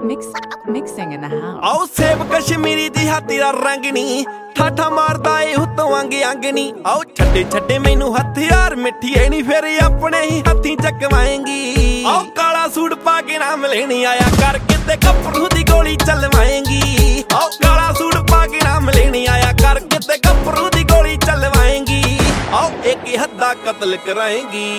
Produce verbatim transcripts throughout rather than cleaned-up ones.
Mix, mixing in the house. आओ सेब कश्मीरी दी हाथी दा रंगनी ठाठा मारदा ए उत्तों अंग अंगनी आओ छड्डे छड्डे मैनू हथियार मिठिए नी फिर अपने ही हथी चकवाएंगी आओ काला सूट पा के नाम लेनी आया कर किते कपड़ू दी गोली चलवाएंगी आओ काला सूट पा के नाम लेनी आया कर किते कपड़ू दी गोली चलवाएंगी आओ एक ही हद्दा कत्ल कराएंगी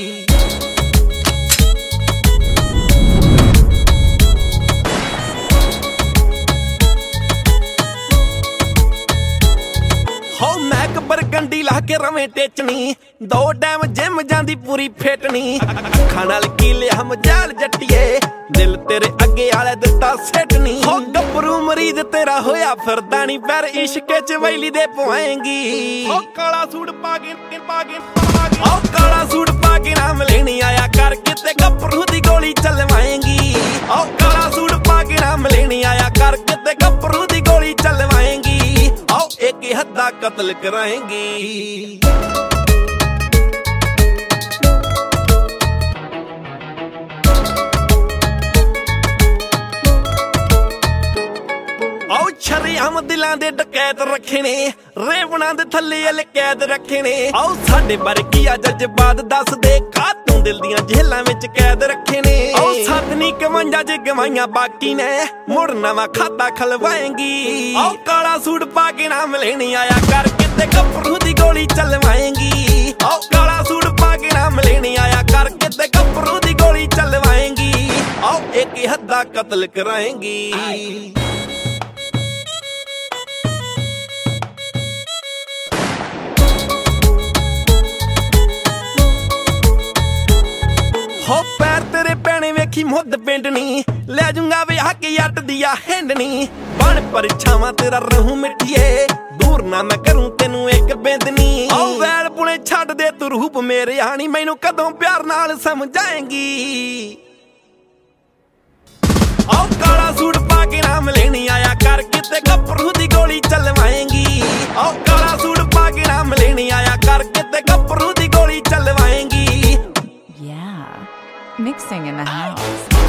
हो मैक बरगंडी ला के रवे टेचनी दो टाइम जिम जांदी पूरी फेटनी अखां नाल कीले हम जाल जट्टिए दिल तेरे अगे आले दिता सेटनी हो गबरू मरीद तेरा होया फिरदा नी पैर इश्क च वैली दे पवाएंगी हो काला सूट पा के पा के हो काला सूट पा के नाम लेनी आया कर किते गबरू दी गोली चलवाएंगी हो काला सूट पा के नाम लेनी आया कर किते गबरू दी गोली चलवाएंगी आओ एक ही हद्दा कत्ल कराएंगी आओ शरेआम दिलां दे डकैत रखे ने रेवणा दे थल्ले अल कैद रखे ने आओ साडे बारे की आ जज्बात दस दे खातों दिल दियां जेलां विच कैद रखे ने आओ सदनी कवंजा च गवाइयां बाकी ने मुड़ नवां खाता खलवाएंगी आओ काला सूट पा के नाम लेनी आया कर किते गबरू दी गोली चलवाएंगी आओ काला सूट पा के नाम लेनी आया कर किते गबरू दी गोली चलवाएंगी आओ एक ही हद्दा कत्ल कराएंगी हो पैर तेरे पैने वेखी मुद्द पिंडनी ले जूंगा वे हक जट दिया हिंडनी बन परछावां तेरा रहूं मिठिए दूर ना मैं करूं तेनू एक बेंदनी ओ वैल पुणे छड्ड दे तू रूप मेरे आनी मैनू कदों प्यार नाल समझाएंगी ओ काला सूट पा के नाम लेनी आया कर किते गबरू दी गोली चलवाएंगी ओ काला सूट पा के नाम लेनी आया कर किते गबरू दी गोली चलवाएंगी Mixing in the house.